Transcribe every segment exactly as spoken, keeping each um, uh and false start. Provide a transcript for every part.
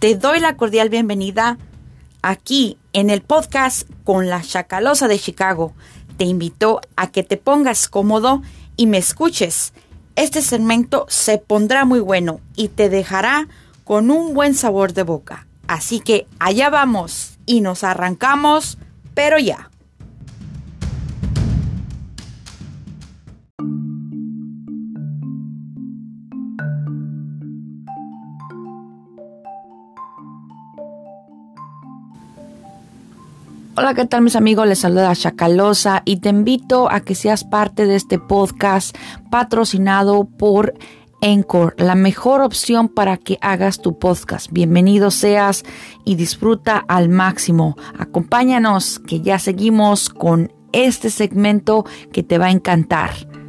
Te doy la cordial bienvenida aquí en el podcast con la Chacalosa de Chicago. Te invito a que te pongas cómodo y me escuches. Este segmento se pondrá muy bueno y te dejará con un buen sabor de boca. Así que allá vamos y nos arrancamos, pero ya. Hola, ¿qué tal mis amigos? Les saluda Chacalosa y te invito a que seas parte de este podcast patrocinado por Anchor, la mejor opción para que hagas tu podcast. Bienvenido seas y disfruta al máximo. Acompáñanos que ya seguimos con este segmento que te va a encantar.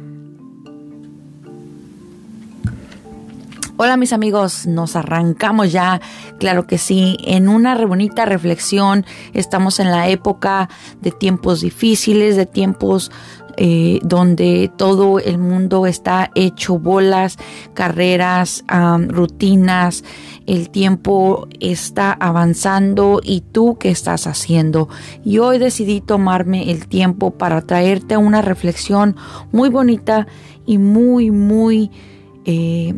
Hola mis amigos, nos arrancamos ya, claro que sí, en una re bonita reflexión. Estamos en la época de tiempos difíciles, de tiempos eh, donde todo el mundo está hecho bolas, carreras, um, rutinas, el tiempo está avanzando y tú ¿qué estás haciendo? Y hoy decidí tomarme el tiempo para traerte una reflexión muy bonita y muy, muy... Eh,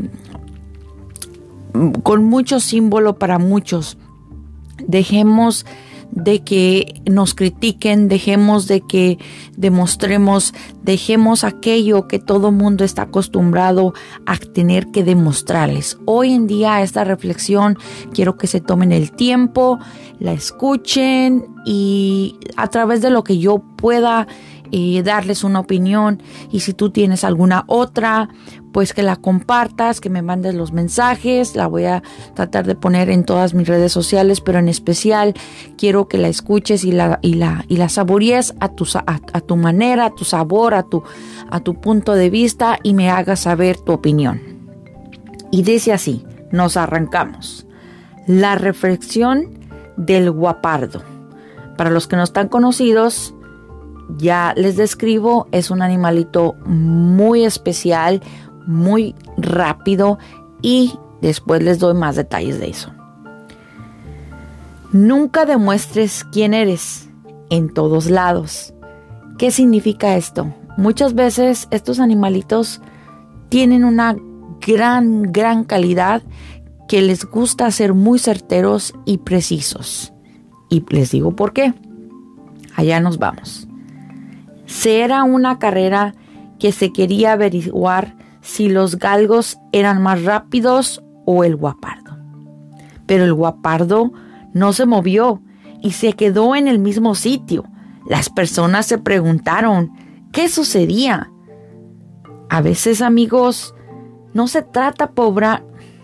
con mucho símbolo para muchos. Dejemos de que nos critiquen, dejemos de que demostremos, dejemos aquello que todo mundo está acostumbrado a tener que demostrarles. Hoy en día esta reflexión quiero que se tomen el tiempo, la escuchen y a través de lo que yo pueda y darles una opinión, y si tú tienes alguna otra, pues que la compartas, que me mandes los mensajes. La voy a tratar de poner en todas mis redes sociales, pero en especial quiero que la escuches y la y la y la saborees a tu a, a tu manera, a tu sabor, a tu a tu punto de vista y me hagas saber tu opinión. Y dice así, nos arrancamos. La reflexión del guapardo. Para los que no están conocidos, ya les describo, es un animalito muy especial, muy rápido y después les doy más detalles de eso. Nunca demuestres quién eres en todos lados. ¿Qué significa esto? Muchas veces estos animalitos tienen una gran, gran calidad que les gusta ser muy certeros y precisos. Y les digo por qué. Allá nos vamos. Era una carrera que se quería averiguar si los galgos eran más rápidos o el guapardo. Pero el guapardo no se movió y se quedó en el mismo sitio. Las personas se preguntaron, ¿qué sucedía? A veces, amigos, no se trata pobre...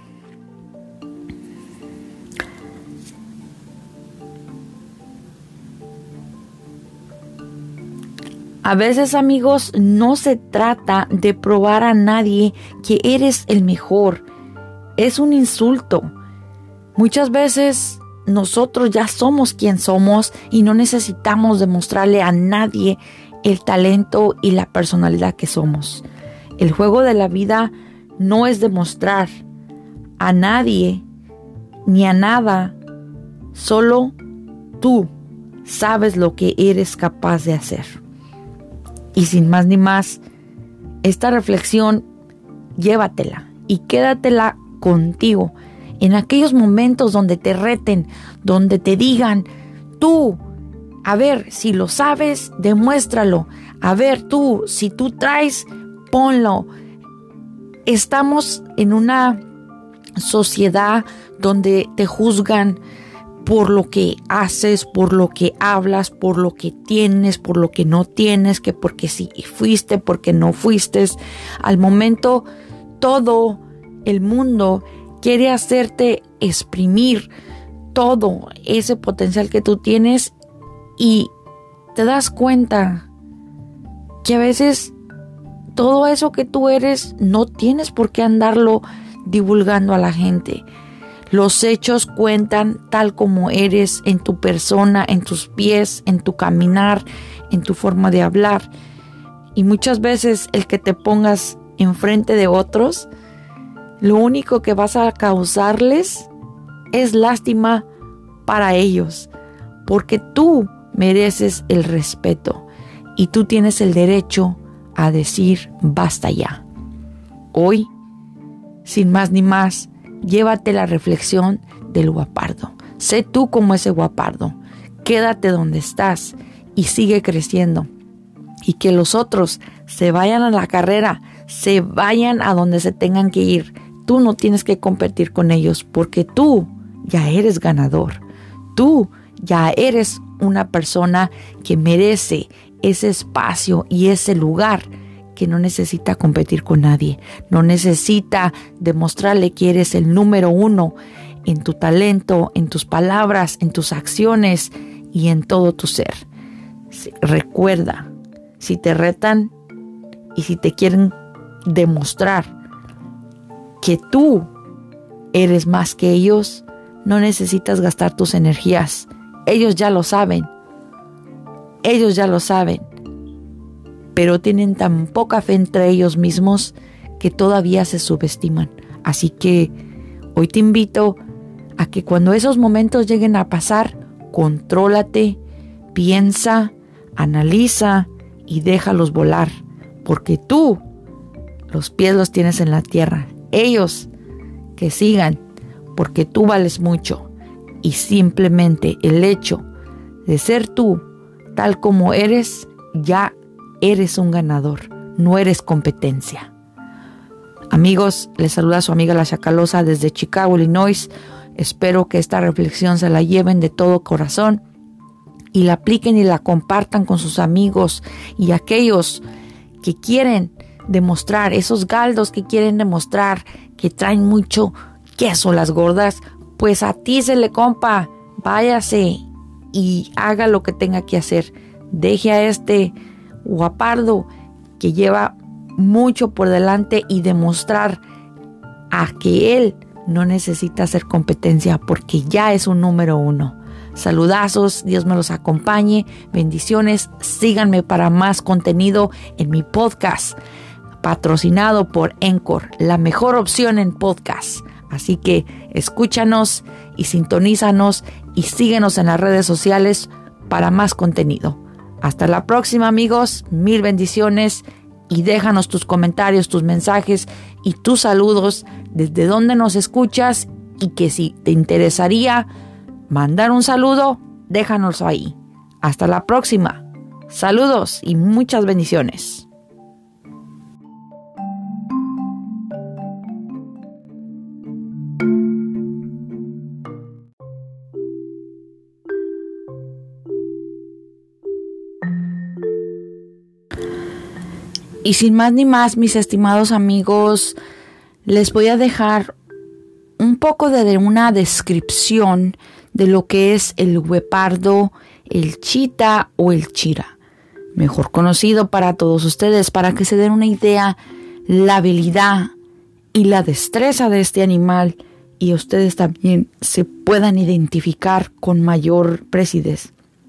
A veces, amigos, no se trata de probar a nadie que eres el mejor. Es un insulto. Muchas veces nosotros ya somos quien somos y no necesitamos demostrarle a nadie el talento y la personalidad que somos. El juego de la vida no es demostrar a nadie ni a nada. Solo tú sabes lo que eres capaz de hacer. Y sin más ni más, esta reflexión, llévatela y quédatela contigo. En aquellos momentos donde te reten, donde te digan, tú, a ver, si lo sabes, demuéstralo. A ver, tú, si tú traes, ponlo. Estamos en una sociedad donde te juzgan por lo que haces, por lo que hablas, por lo que tienes, por lo que no tienes, que porque sí fuiste, porque no fuiste. Al momento, todo el mundo quiere hacerte exprimir todo ese potencial que tú tienes y te das cuenta que a veces todo eso que tú eres no tienes por qué andarlo divulgando a la gente. Los hechos cuentan tal como eres en tu persona, en tus pies, en tu caminar, en tu forma de hablar. Y muchas veces el que te pongas enfrente de otros, lo único que vas a causarles es lástima para ellos, porque tú mereces el respeto y tú tienes el derecho a decir basta ya. Hoy, sin más ni más, llévate la reflexión del guapardo. Sé tú como ese guapardo. Quédate donde estás y sigue creciendo. Y que los otros se vayan a la carrera, se vayan a donde se tengan que ir. Tú no tienes que competir con ellos porque tú ya eres ganador. Tú ya eres una persona que merece ese espacio y ese lugar, que no necesita competir con nadie. No necesita demostrarle que eres el número uno en tu talento, en tus palabras, en tus acciones y en todo tu ser. Recuerda, si te retan y si te quieren demostrar que tú eres más que ellos, no necesitas gastar tus energías. Ellos ya lo saben. Ellos ya lo saben. Pero tienen tan poca fe entre ellos mismos que todavía se subestiman. Así que hoy te invito a que cuando esos momentos lleguen a pasar, contrólate, piensa, analiza y déjalos volar. Porque tú, los pies los tienes en la tierra. Ellos que sigan, porque tú vales mucho. Y simplemente el hecho de ser tú, tal como eres, ya eres un ganador, no eres competencia. Amigos, les saluda su amiga La Chacalosa desde Chicago, Illinois. Espero que esta reflexión se la lleven de todo corazón y la apliquen y la compartan con sus amigos y aquellos que quieren demostrar, esos galdos que quieren demostrar que traen mucho queso las gordas. Pues atícele, compa, váyase y haga lo que tenga que hacer. Deje a este guapardo que lleva mucho por delante y demostrar a que él no necesita hacer competencia porque ya es un número uno. Saludazos, Dios me los acompañe, bendiciones, síganme para más contenido en mi podcast, patrocinado por Anchor, la mejor opción en podcast. Así que escúchanos y sintonízanos y síguenos en las redes sociales para más contenido. Hasta la próxima, amigos. Mil bendiciones y déjanos tus comentarios, tus mensajes y tus saludos desde donde nos escuchas y que si te interesaría mandar un saludo, déjanos ahí. Hasta la próxima. Saludos y muchas bendiciones. Y sin más ni más, mis estimados amigos, les voy a dejar un poco de una descripción de lo que es el guepardo, el chita o el chira, mejor conocido para todos ustedes, para que se den una idea, la habilidad y la destreza de este animal y ustedes también se puedan identificar con mayor precisez.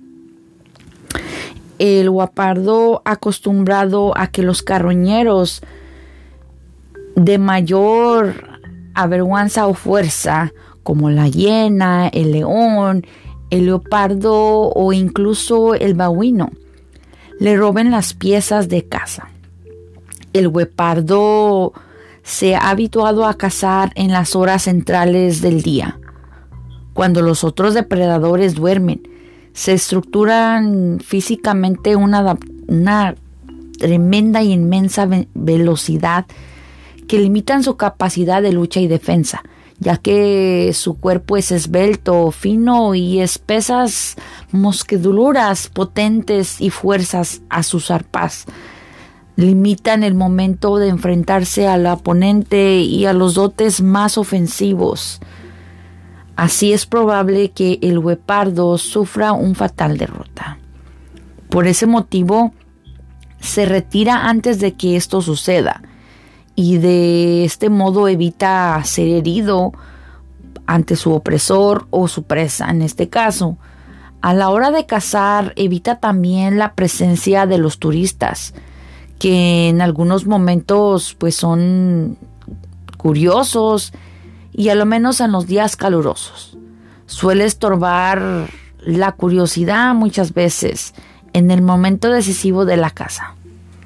El guepardo acostumbrado a que los carroñeros de mayor avergüenza o fuerza, como la hiena, el león, el leopardo o incluso el babuino, le roben las piezas de caza. El guepardo se ha habituado a cazar en las horas centrales del día, cuando los otros depredadores duermen. Se estructuran físicamente una, una tremenda y inmensa ve- velocidad que limitan su capacidad de lucha y defensa, ya que su cuerpo es esbelto, fino y espesas mosqueduras potentes y fuerzas a sus arpas. Limitan el momento de enfrentarse al oponente y a los dotes más ofensivos. Así es probable que el guepardo sufra un fatal derrota. Por ese motivo, se retira antes de que esto suceda y de este modo evita ser herido ante su opresor o su presa. En este caso, a la hora de cazar, evita también la presencia de los turistas, que en algunos momentos pues son curiosos y a lo menos en los días calurosos. Suele estorbar la curiosidad muchas veces en el momento decisivo de la caza.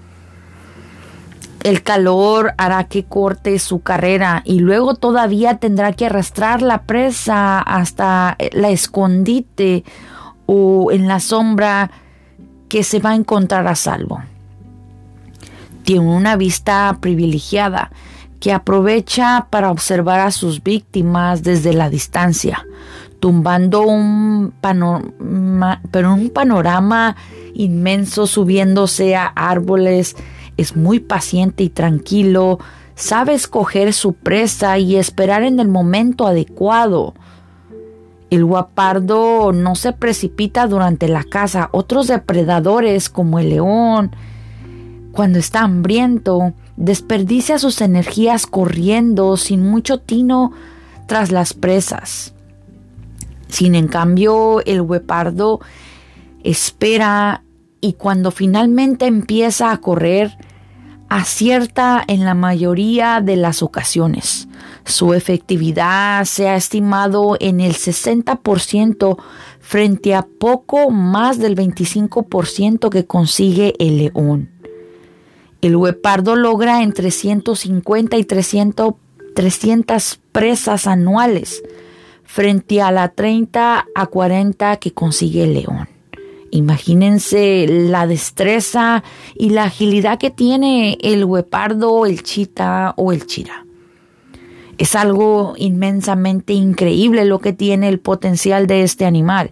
El calor hará que corte su carrera y luego todavía tendrá que arrastrar la presa hasta la escondite o en la sombra que se va a encontrar a salvo. Tiene una vista privilegiada que aprovecha para observar a sus víctimas desde la distancia, tumbando un panorama, pero un panorama inmenso, subiéndose a árboles. Es muy paciente y tranquilo, sabe escoger su presa y esperar en el momento adecuado. El guepardo no se precipita durante la caza. Otros depredadores, como el león, cuando está hambriento, desperdicia sus energías corriendo sin mucho tino tras las presas. Sin en cambio, el guepardo espera y cuando finalmente empieza a correr, acierta en la mayoría de las ocasiones. Su efectividad se ha estimado en el sesenta por ciento frente a poco más del veinticinco por ciento que consigue el león. El guepardo logra entre ciento cincuenta y trescientas presas anuales frente a la treinta a cuarenta que consigue el león. Imagínense la destreza y la agilidad que tiene el guepardo, el chita o el chira. Es algo inmensamente increíble lo que tiene el potencial de este animal.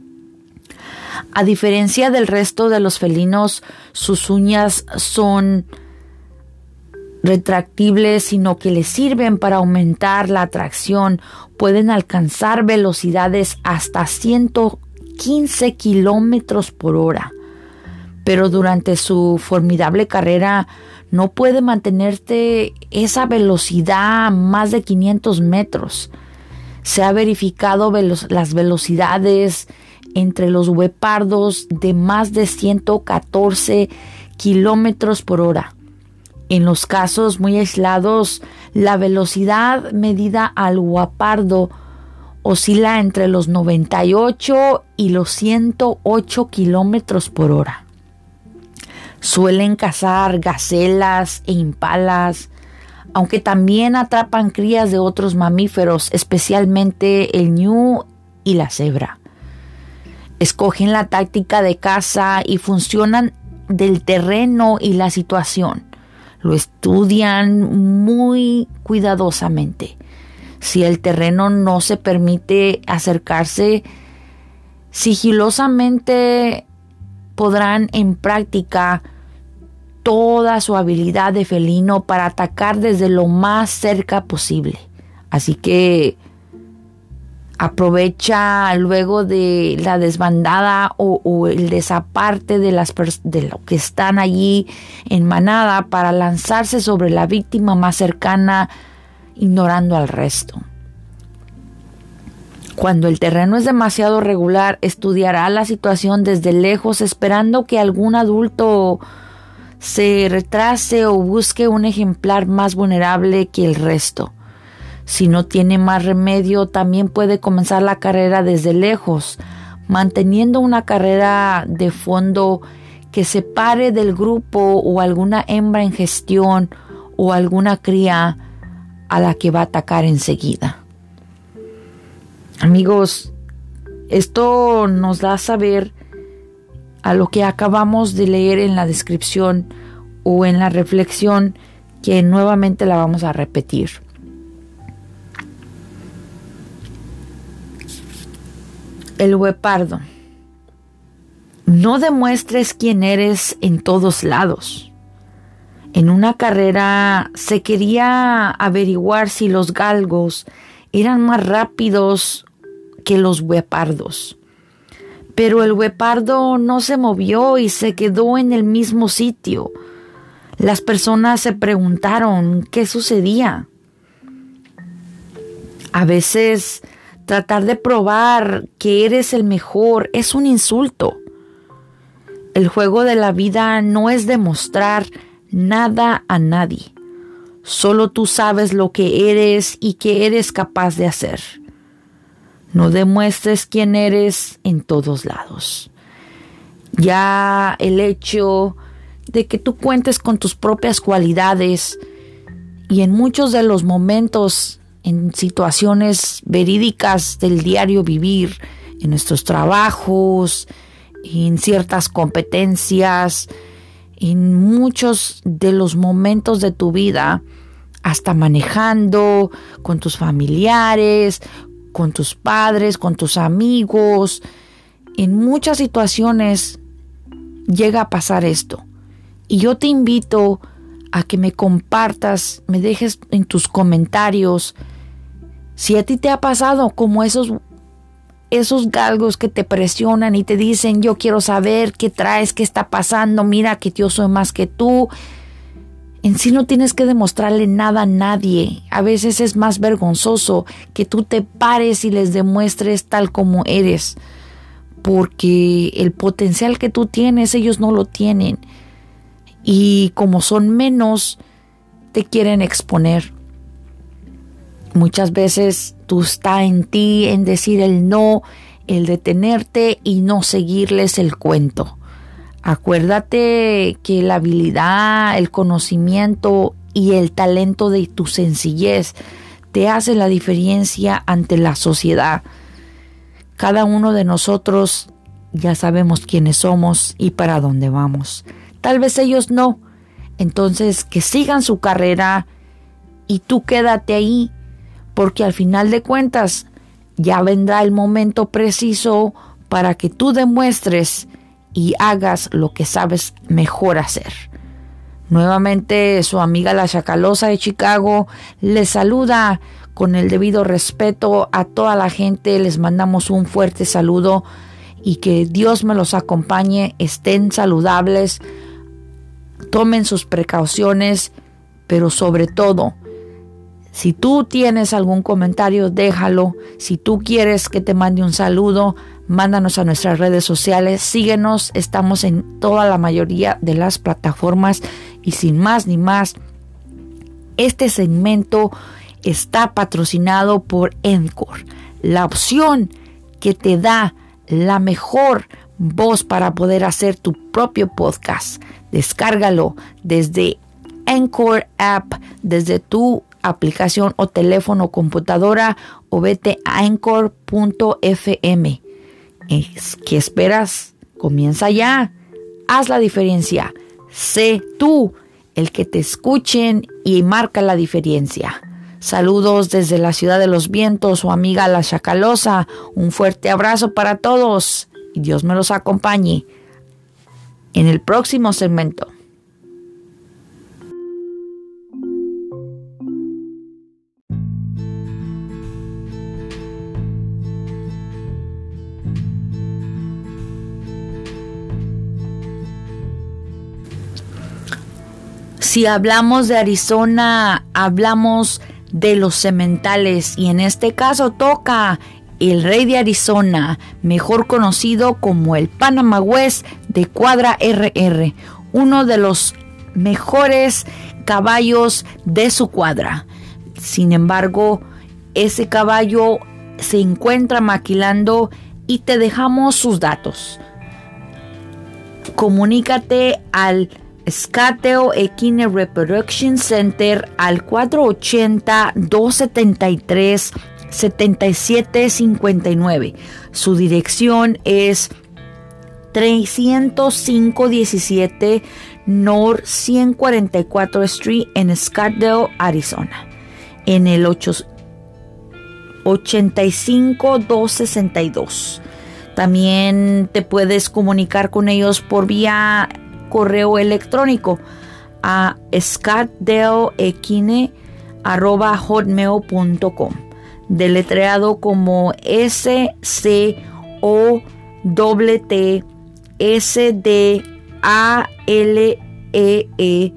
A diferencia del resto de los felinos, sus uñas son retractibles, sino que les sirven para aumentar la atracción. Pueden alcanzar velocidades hasta ciento quince kilómetros por hora. Pero durante su formidable carrera no puede mantenerte esa velocidad más de quinientos metros. Se ha verificado velo- las velocidades entre los guepardos de más de ciento catorce kilómetros por hora. En los casos muy aislados, la velocidad medida al guepardo oscila entre los noventa y ocho y los ciento ocho kilómetros por hora. Suelen cazar gacelas e impalas, aunque también atrapan crías de otros mamíferos, especialmente el ñu y la cebra. Escogen la táctica de caza y funcionan del terreno y la situación. Lo estudian muy cuidadosamente. Si el terreno no se permite acercarse, sigilosamente podrán en práctica toda su habilidad de felino para atacar desde lo más cerca posible. Así que aprovecha luego de la desbandada o, o el desaparte de, las pers- de lo que están allí en manada para lanzarse sobre la víctima más cercana, ignorando al resto. Cuando el terreno es demasiado regular, estudiará la situación desde lejos, esperando que algún adulto se retrase o busque un ejemplar más vulnerable que el resto. Si no tiene más remedio, también puede comenzar la carrera desde lejos, manteniendo una carrera de fondo que separe del grupo o alguna hembra en gestión o alguna cría a la que va a atacar enseguida. Amigos, esto nos da a saber a lo que acabamos de leer en la descripción o en la reflexión, que nuevamente la vamos a repetir. El guepardo. No demuestres quién eres en todos lados. En una carrera se quería averiguar si los galgos eran más rápidos que los guepardos. Pero el guepardo no se movió y se quedó en el mismo sitio. Las personas se preguntaron qué sucedía. A veces tratar de probar que eres el mejor es un insulto. El juego de la vida no es demostrar nada a nadie. Solo tú sabes lo que eres y qué eres capaz de hacer. No demuestres quién eres en todos lados. Ya el hecho de que tú cuentes con tus propias cualidades y en muchos de los momentos, en situaciones verídicas del diario vivir, en nuestros trabajos, en ciertas competencias, en muchos de los momentos de tu vida, hasta manejando, con tus familiares, con tus padres, con tus amigos. En muchas situaciones llega a pasar esto. Y yo te invito a que me compartas, me dejes en tus comentarios si a ti te ha pasado como esos, esos galgos que te presionan y te dicen: yo quiero saber qué traes, qué está pasando, mira que yo soy más que tú. En sí no tienes que demostrarle nada a nadie. A veces es más vergonzoso que tú te pares y les demuestres tal como eres, porque el potencial que tú tienes, ellos no lo tienen. Y como son menos, te quieren exponer. Muchas veces tú está en ti en decir el no, el detenerte y no seguirles el cuento. Acuérdate que la habilidad, el conocimiento y el talento de tu sencillez te hace la diferencia ante la sociedad. Cada uno de nosotros ya sabemos quiénes somos y para dónde vamos. Tal vez ellos no. Entonces que sigan su carrera y tú quédate ahí, porque al final de cuentas ya vendrá el momento preciso para que tú demuestres y hagas lo que sabes mejor hacer. Nuevamente su amiga la Chacalosa de Chicago les saluda con el debido respeto a toda la gente. Les mandamos un fuerte saludo y que Dios me los acompañe. Estén saludables, tomen sus precauciones, pero sobre todo, si tú tienes algún comentario, déjalo. Si tú quieres que te mande un saludo, mándanos a nuestras redes sociales, síguenos, estamos en toda la mayoría de las plataformas. Y sin más ni más, este segmento está patrocinado por Anchor, la opción que te da la mejor voz para poder hacer tu propio podcast. Descárgalo desde Anchor App, desde tu aplicación o teléfono o computadora, o vete a anchor punto f m. ¿Qué esperas? Comienza ya. Haz la diferencia. Sé tú el que te escuchen y marca la diferencia. Saludos desde la ciudad de los vientos, su amiga la Chacalosa. Un fuerte abrazo para todos y Dios me los acompañe en el próximo segmento. Si hablamos de Arizona, hablamos de los sementales y en este caso toca el Rey de Arizona, mejor conocido como el Panama West de Cuadra R R, uno de los mejores caballos de su cuadra. Sin embargo, ese caballo se encuentra maquilando y te dejamos sus datos. Comunícate al Scottsdale Equine Reproduction Center al cuatro ochenta, dos setenta y tres, setenta y siete cincuenta y nueve. Su dirección es trescientos cinco diecisiete North ciento cuarenta y cuatro Street en Scottsdale, Arizona. En el ochenta y cinco, doscientos sesenta y dos. También te puedes comunicar con ellos por vía correo electrónico a scottsdaleequine arroba hotmail punto com, deletreado como S C O T T S D A L E E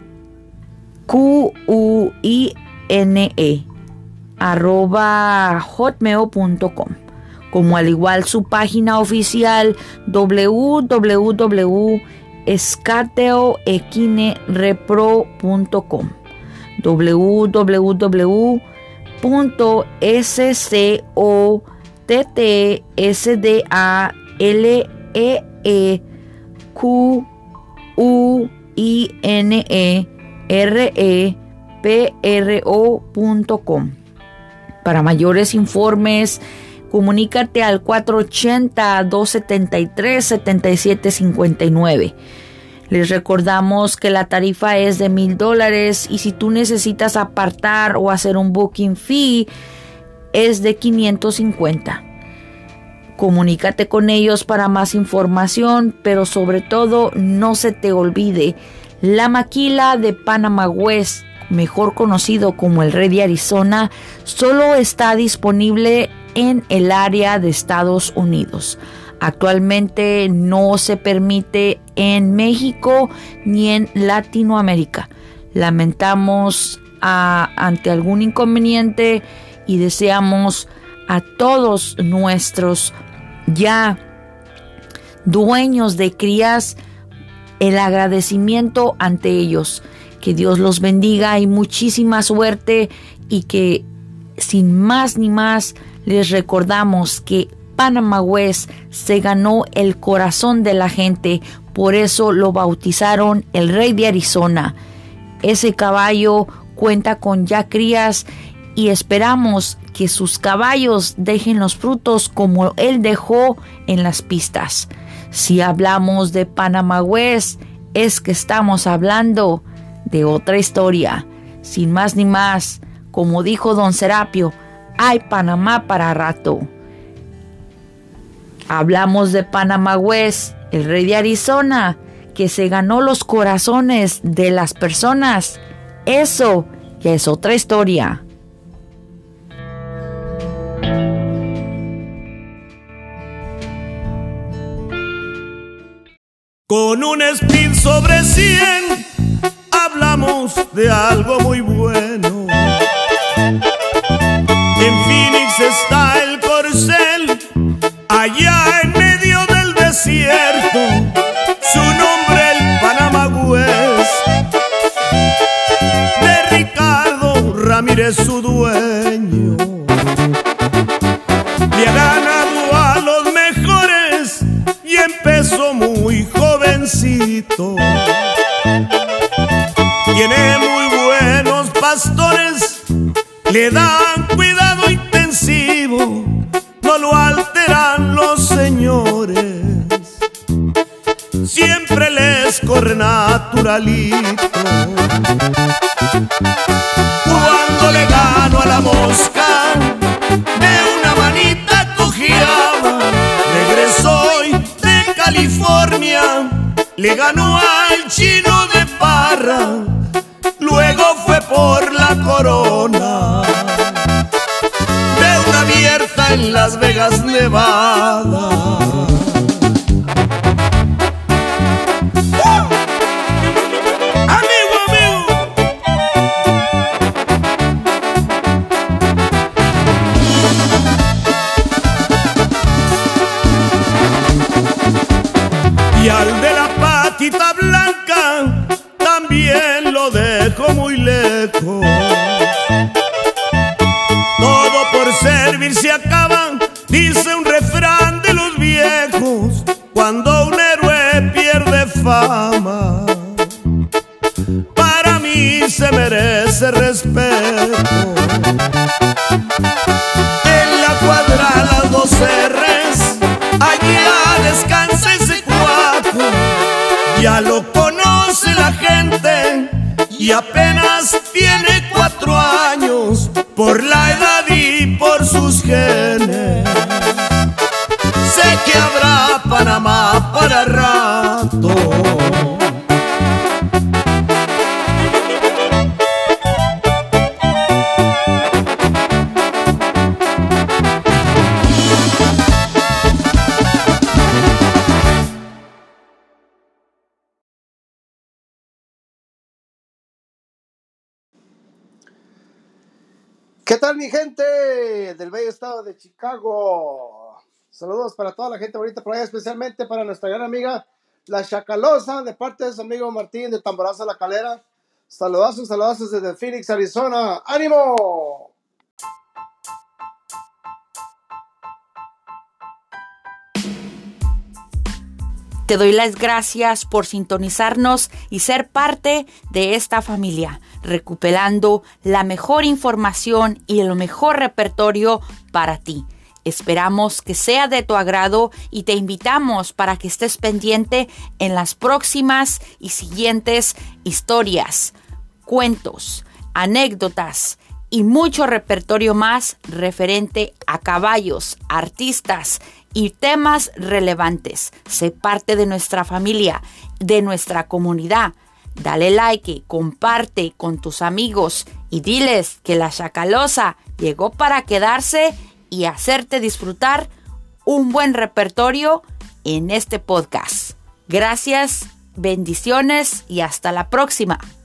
Q U I N E arroba hotmail punto com, como al igual su página oficial w w w punto scottsdale equine repro punto com, w w w punto scottsdale T T S D A L E E Q U I N E R E P R O punto com. Para mayores informes, comunícate al cuatro ochenta, dos setenta y tres, setenta y siete cincuenta y nueve. Les recordamos que la tarifa es de mil dólares y si tú necesitas apartar o hacer un booking fee es de quinientos cincuenta. Comunícate con ellos para más información, pero sobre todo no se te olvide, la maquila de Panama West, mejor conocido como el Rey de Arizona, solo está disponible en el área de Estados Unidos. Actualmente no se permite en México ni en Latinoamérica. Lamentamos a, ante algún inconveniente y deseamos a todos nuestros ya dueños de crías el agradecimiento ante ellos. Que Dios los bendiga y muchísima suerte, y que sin más ni más les recordamos que Panama West se ganó el corazón de la gente, por eso lo bautizaron el Rey de Arizona. Ese caballo cuenta con ya crías y esperamos que sus caballos dejen los frutos como él dejó en las pistas. Si hablamos de Panama West, es que estamos hablando de otra historia. Sin más ni más, como dijo don Serapio, hay Panamá para rato. Hablamos de Panama West, el Rey de Arizona, que se ganó los corazones de las personas. Eso ya es otra historia. Con un speed sobre cien hablamos de algo muy bueno. En Phoenix está el corcel, allá en medio del desierto, su nombre el Panama West. De Ricardo Ramírez su dueño, le ha ganado a los mejores y empezó muy jovencito. Tiene muy buenos pastores, le dan cuidado intensivo, no lo alteran los señores. Siempre les corre naturalito. Cuando le gano a la mosca, de una manita cojeaba. Regresó hoy de California, le ganó al chino de Parra, luego fue por la corona de una abierta en Las Vegas, Nevada. ¡Uh! ¡Amigo, amigo! Y al de la patita blanca también lo dejo muy lejos. Todo por servir se acaba, dice un refrán de los viejos, cuando un héroe pierde fama. Para mí se merece respeto. En la cuadra las dos R's, allá descansa ese cuaco. Ya lo conoce la gente y apenas tiene cuatro años, por la edad y por sus genes. Sé que habrá Panamá para rato. ¿Qué tal, mi gente del bello estado de Chicago? Saludos para toda la gente bonita por allá, especialmente para nuestra gran amiga La Chacalosa, de parte de su amigo Martín de Tamborazo La Calera. Saludazos, saludazos desde Phoenix, Arizona. ¡Ánimo! Te doy las gracias por sintonizarnos y ser parte de esta familia, recuperando la mejor información y el mejor repertorio para ti. Esperamos que sea de tu agrado y te invitamos para que estés pendiente en las próximas y siguientes historias, cuentos, anécdotas y mucho repertorio más referente a caballos, artistas y temas relevantes. Sé parte de nuestra familia, de nuestra comunidad. Dale like, comparte con tus amigos y diles que la Chacalosa llegó para quedarse y hacerte disfrutar un buen repertorio en este podcast. Gracias, bendiciones y hasta la próxima.